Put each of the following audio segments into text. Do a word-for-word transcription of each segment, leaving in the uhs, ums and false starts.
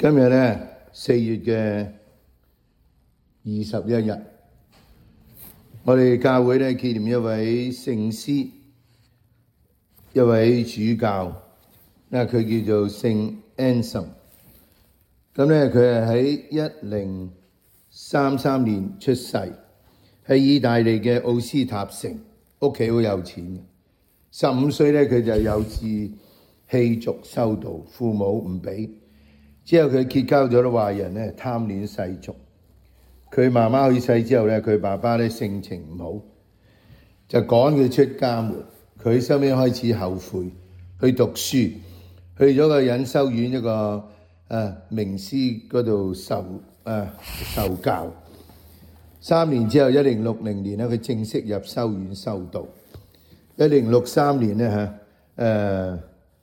今日咧四月嘅二十一日，我哋教會咧紀念一位聖師，一位主教，咧佢叫做聖安森。咁咧佢係喺一零三三年出世，喺意大利嘅奧斯塔城，屋企好有錢嘅。十五歲咧佢就有志棄俗修道，父母唔俾。之後佢結交咗啲壞人咧，貪戀世俗。佢媽媽去世之後咧，佢爸爸咧性情唔好，就趕佢出家門。佢收尾開始後悔，去讀書，去咗個隱修院一個誒名師嗰度受誒受教。三年之後，一零六零年咧，佢正式入修院修道。一零六三年咧嚇誒。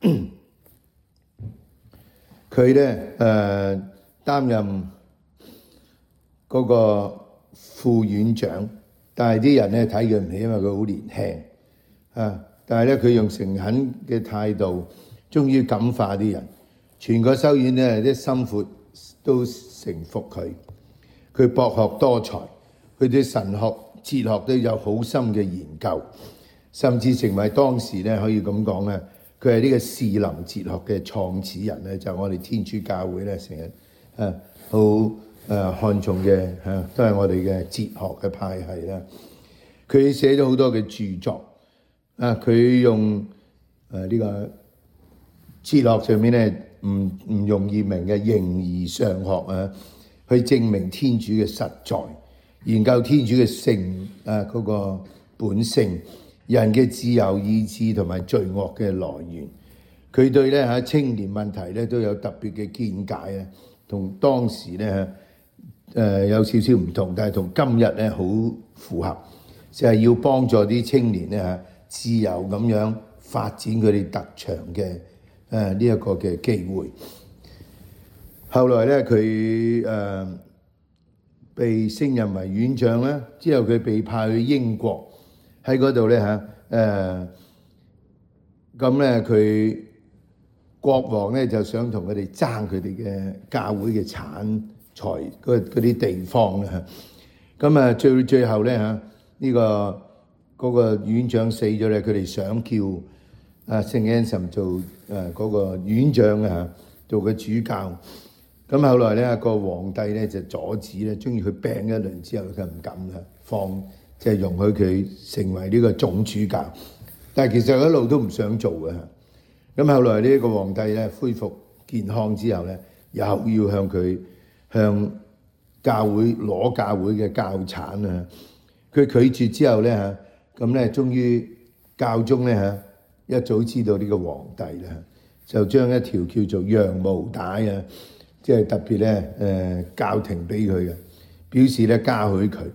佢咧誒擔任嗰個副院長，但係啲人咧睇佢唔起，因為佢好年輕啊！但係咧佢用誠懇嘅態度，終於感化啲人。全個修院咧啲心腹都承服佢。佢博學多才，佢對神學、哲學都有好深嘅研究，甚至成為當時咧可以咁講咧。佢係呢個士林哲學嘅創始人咧，就係、我哋天主教會咧成日誒好誒看重嘅嚇、啊，都係我哋嘅哲學嘅派系啦。佢寫咗好多嘅著作啊，佢用誒呢、啊這個哲學上面咧唔唔容易明嘅形而上學啊，去證明天主嘅實在，研究天主嘅性啊嗰、那個本性。人嘅自由意志同埋罪惡嘅來源，佢對咧嚇青年問題咧都有特別嘅見解啊，同當時咧嚇誒有少少唔同，但係同今日咧好符合，就係要幫助啲青年咧嚇自由咁樣發展佢哋特長嘅誒呢一個嘅機會。後來咧佢誒被升任為院長啦，之後佢被派去英國。喺嗰度咧嚇，誒咁咧佢國王咧就想同佢哋爭佢哋嘅教會嘅產財嗰啲地方啦嚇。咁啊最最後咧嚇呢個嗰個院長死咗咧，佢哋想叫啊聖安森做誒嗰個院長啊嚇，做個主教。咁後來咧個皇帝咧就阻止咧，終於佢病一輪之後，佢唔敢啦放。即係容許佢成為呢個總主教，但係其實一路都唔想做嘅。咁後來呢個皇帝咧恢復健康之後咧，又要向佢向教會攞教會嘅教產啊！佢拒絕之後咧嚇，咁咧終於教宗咧嚇一早知道呢個皇帝啦，就將一條叫做羊毛帶啊，即係特別咧誒教廷俾佢嘅，表示咧嘉許佢。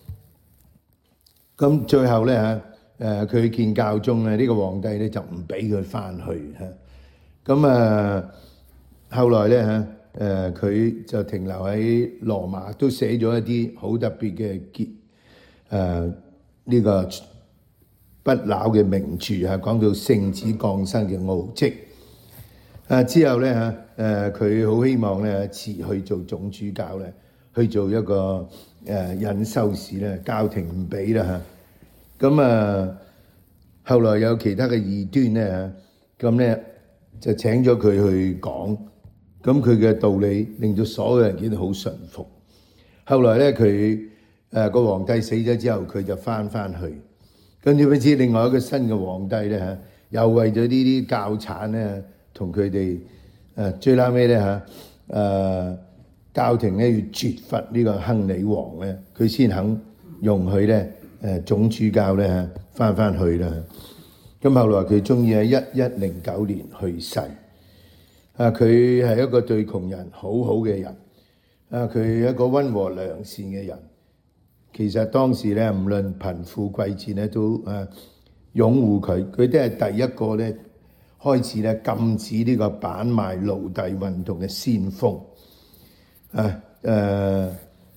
咁最後咧嚇，誒佢見教宗咧，呢個皇帝咧就唔俾佢翻去嚇。咁啊，後來咧嚇，誒佢就停留喺羅馬，都寫咗一啲好特別嘅結誒呢個不朽嘅名著嚇，講到聖子降生嘅奧蹟。啊之後咧嚇，誒佢好希望咧辭去做總主教咧，去做一個誒隱修士咧，教廷唔俾啦嚇。咁啊，後來有其他嘅異端咧嚇，咁咧就請咗佢去講，咁佢嘅道理令到所有人見到好順服。後來咧佢誒個皇帝死咗之後，佢就翻翻去，跟住點知另外一個新嘅皇帝咧嚇，又為咗呢啲教產咧，同佢哋誒最拉尾咧嚇誒。教廷咧要絕罰呢個亨利王咧，佢先肯容許咧誒總主教咧嚇翻翻去啦。咁後來佢終於喺一一零九年去世。啊，佢係一個對窮人好好嘅人。啊，佢係一個溫和良善嘅人。其實當時咧，唔論貧富貴賤咧，都誒擁護佢。佢都係第一個咧開始咧禁止呢個販賣奴隸運動嘅先鋒。啊誒，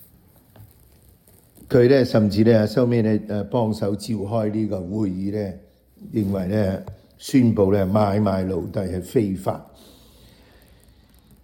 佢咧甚至咧收尾咧誒幫手召開呢個會議咧，認為咧宣佈咧買賣奴隸係非法。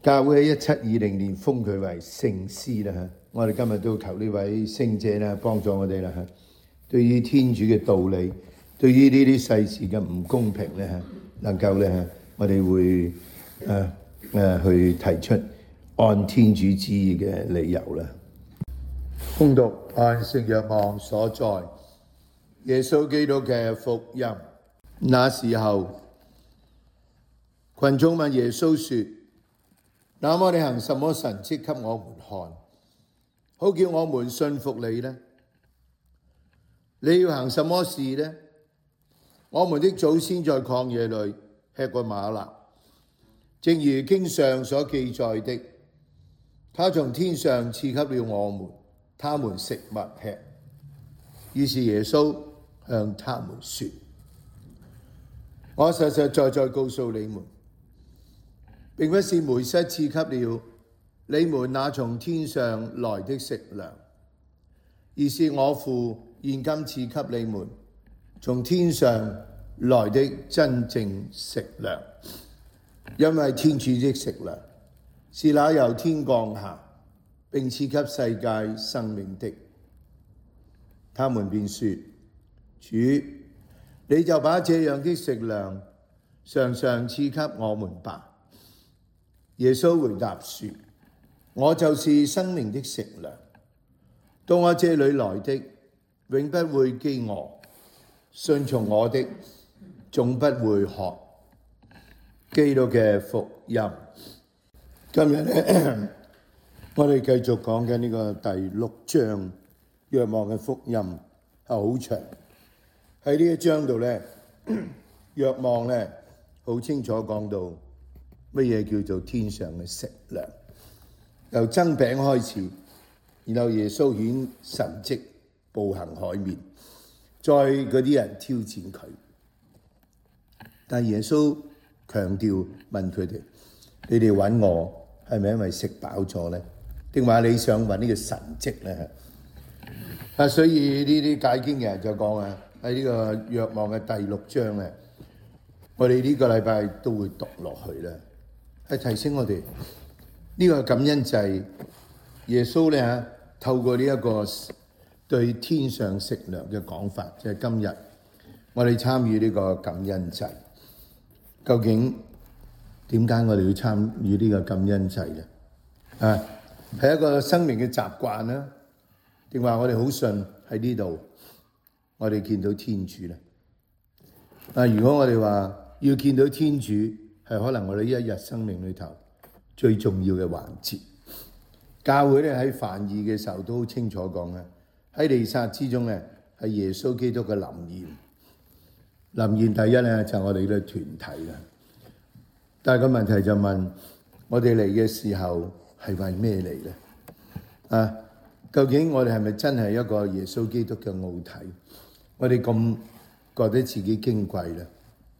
教會喺一七二零年封佢為聖師啦嚇，我哋今日都求呢位聖者啦幫助我哋啦嚇。對於天主嘅道理，對於呢啲世事嘅唔公平咧嚇，能夠咧嚇，我哋會誒誒去提出按天主旨意嘅理由啦。恭讀按聖若望所在，耶穌基督嘅福音。那時候，群眾問耶穌說：那麼你行什麼神蹟給我們看，好叫我們信服你呢？你要行什麼事呢？我們的祖先在曠野裏吃過嗎哪，正如經上所記載的，他從天上賜給了我們，他們食物吃。於是耶穌向他們說：我實實在在告訴你們，並不是梅瑟賜給了你們那從天上來的食糧，而是我父現今賜給你們從天上來的真正食糧。因為天主的食糧是那由天降下並賜給世界生命的。他們便說：主，你就把這樣的食糧常常賜給我們吧。耶穌回答說：我就是生命的食糧，到我這裏來的永不會飢餓，信從我的總不會渴。基督嘅福音。今日呢，我哋繼續講緊呢個第六章若望嘅福音，係好長。喺呢一章度呢，若望呢好清楚講到乜嘢叫做天上嘅食糧，由增餅開始，然後耶穌顯神蹟，步行海面，再嗰啲人挑戰佢，但係耶穌強調問佢哋：你哋揾我係咪因為食飽咗呢？定話你想揾呢個神蹟呢？啊，所以呢啲解經嘅人就講啊，喺呢個若望嘅第六章咧，我哋呢個禮拜都會讀落去啦，係提醒我哋呢個感恩祭，耶穌咧嚇透過呢一個對天上食糧嘅講法，即係今日我哋參與呢個感恩祭。究竟點解我哋要參與呢個感恩祭咧？啊，係一個生命嘅習慣啦，定話我哋好信喺呢度，我哋見到天主咧。啊，如果我哋話要見到天主，係可能我哋一日生命裏頭最重要嘅環節。教會咧喺梵二嘅時候都好清楚講啦，喺彌撒之中咧係耶穌基督嘅臨現。臨現第一咧就係我哋嘅團體啦，但係個問題就問我哋嚟嘅時候係為咩嚟咧？啊，究竟我哋係咪真係一個耶穌基督嘅奧體？我哋咁覺得自己矜貴咧，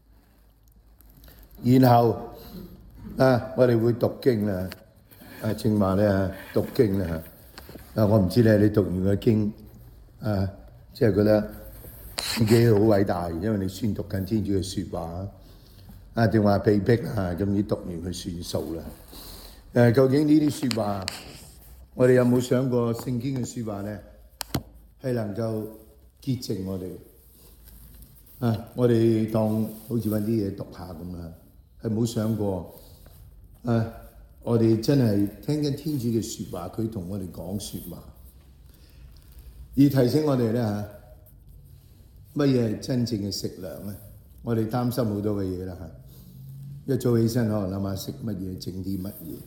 然後啊，我哋會讀經啦，啊正話咧讀經啦，啊我唔知咧你讀完個經啊，即係覺得自己好偉大，因為你宣讀緊天主嘅説話啊，定話被逼啊咁你讀完佢算數啦？誒，究竟呢啲説話，我哋有冇想過聖經嘅説話咧，係能夠潔淨我哋啊？我哋當好似揾啲嘢讀下咁啦，係冇想過啊！我哋真係聽緊天主嘅説話，佢同我哋講説話，而提醒我哋咧嚇。乜嘢係真正嘅食糧咧？我哋擔心好多嘅嘢啦嚇，一早起身可能諗下食乜嘢，整啲乜嘢。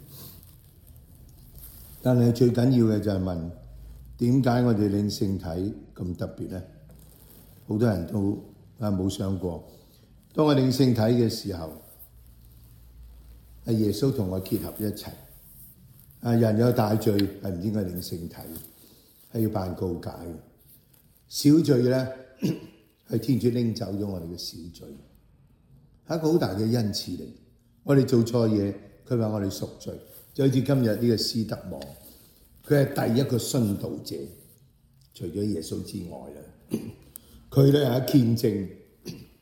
但係最緊要嘅就係問點解我哋領聖體咁特別咧？好多人都啊冇想過，當我領聖體嘅時候，係耶穌同我結合一齊。啊，人有大罪係唔應該領聖體，係要辦告解。小罪咧。係天主拎走咗我哋嘅小罪，係一個好大嘅恩賜嚟。我哋做錯嘢，佢話我哋贖罪，就好似今日呢個斯德望，佢係第一個殉道者，除咗耶穌之外啦。佢咧係見證，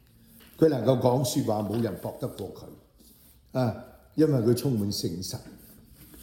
佢能夠講説話，冇人駁得過佢啊！因為佢充滿誠實，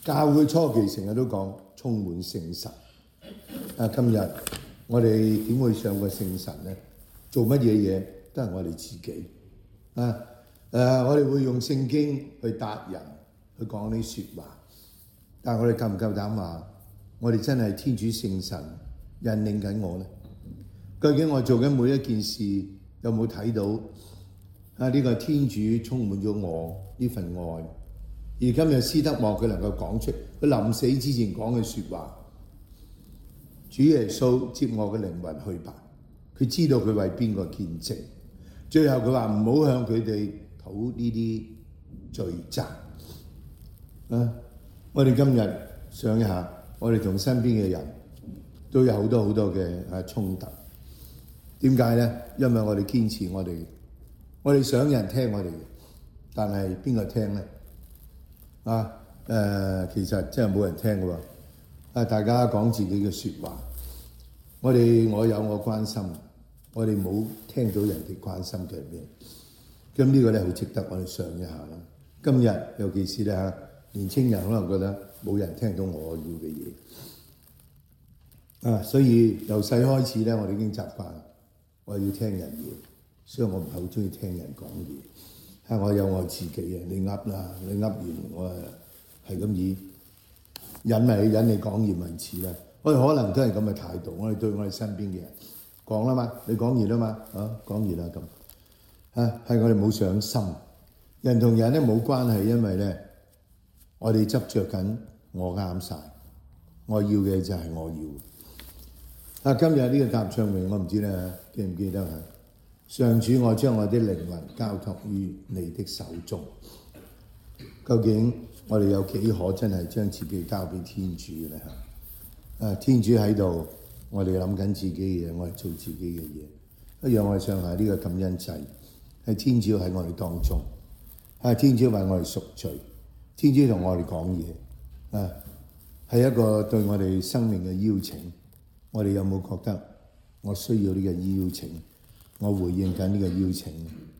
教會初期成日都講充滿聖神。啊，今日我哋點會上過聖神呢？做乜嘢嘢都係我哋自己。啊，誒、呃，我哋會用聖經去答人，去講啲説話。但係我哋夠唔夠膽話，我哋真係天主聖神引領緊我呢？究竟我做緊每一件事有冇睇到啊？呢、這個天主充滿咗我呢份愛。而今日斯德莫佢能夠講出佢臨死之前講嘅説話，主耶穌接我嘅靈魂去吧。佢知道佢為邊個見證，最後佢話唔好向佢哋討呢啲罪責。啊！我哋今日想一下，我哋同身邊嘅人都有好多好多嘅啊衝突。點解咧？因為我哋堅持我哋，我哋想有人聽我哋，但係邊個聽咧？啊，誒、呃，其實真係冇人聽嘅喎。啊，大家講自己嘅説話，我哋我有我關心，我哋冇聽到人哋關心嘅係咩？咁呢個咧好值得我哋想一下啦。今日尤其是咧嚇，年青人可能覺得冇人聽到我要嘅嘢，啊，所以由細開始咧，我哋已經習慣我要聽人嘢，所以我唔係好中意聽人講嘢。啊！我有我自己嘅，你噏啦，你噏完我誒係咁以引咪引你講完為止啦。我哋可能都係咁嘅態度，我哋對我哋身邊嘅人講啦嘛，你講完啦嘛，啊講完啦咁，啊係我哋冇上心。人同人咧冇關係，因為咧我哋執着緊我啱晒，我要嘅就係我要。啊，今日呢個答唱詠我唔知咧記唔記得啊？上主，我將我的靈魂交託於你的手中。究竟我哋有幾可真係將自己交俾天主咧？嚇！啊，天主喺度，我哋諗緊自己嘅嘢，我哋做自己嘅嘢。一樣我哋上下呢個感恩祭，係天主喺我哋當中，係天主為我哋贖罪，天主同我哋講嘢，啊，係一個對我哋生命嘅邀請。我哋有冇覺得我需要呢個邀請？我回應緊呢個邀請。